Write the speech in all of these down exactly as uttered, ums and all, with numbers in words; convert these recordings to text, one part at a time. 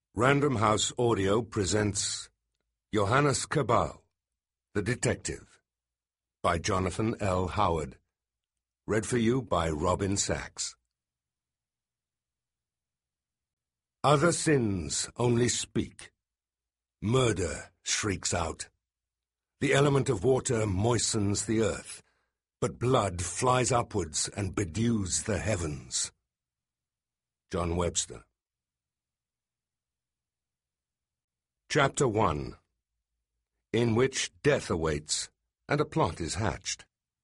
Random House Audio presents Johannes Cabal, The Detective, by Jonathan L. Howard. Read for you by Robin Sachs. Other sins only speak. Murder shrieks out. The element of water moistens the earth, but blood flies upwards and bedews the heavens. John Webster. Chapter one, in which death awaits, and a plot is hatched.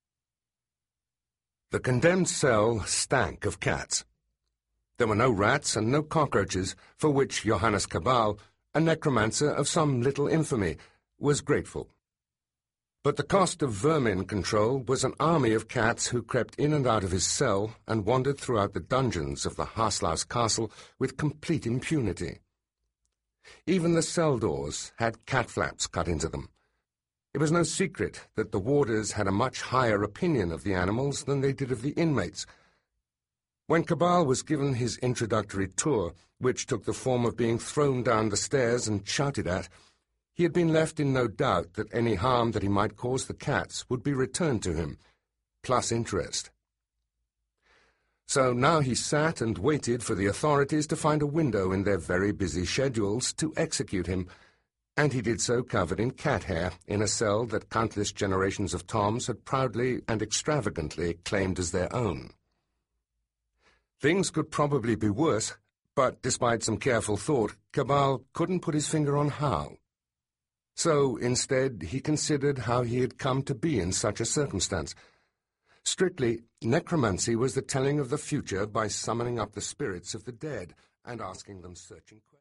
The condemned cell stank of cats. There were no rats and no cockroaches, for which Johannes Cabal, a necromancer of some little infamy, was grateful. But the cost of vermin control was an army of cats who crept in and out of his cell and wandered throughout the dungeons of the Haslaus castle with complete impunity. Even the cell doors had cat flaps cut into them. It was no secret that the warders had a much higher opinion of the animals than they did of the inmates. When Cabal was given his introductory tour, which took the form of being thrown down the stairs and shouted at, he had been left in no doubt that any harm that he might cause the cats would be returned to him, plus interest. So now he sat and waited for the authorities to find a window in their very busy schedules to execute him, and he did so covered in cat hair in a cell that countless generations of Toms had proudly and extravagantly claimed as their own. Things could probably be worse, but despite some careful thought, Cabal couldn't put his finger on how. So, instead, he considered how he had come to be in such a circumstance. Strictly, necromancy was the telling of the future by summoning up the spirits of the dead and asking them searching questions.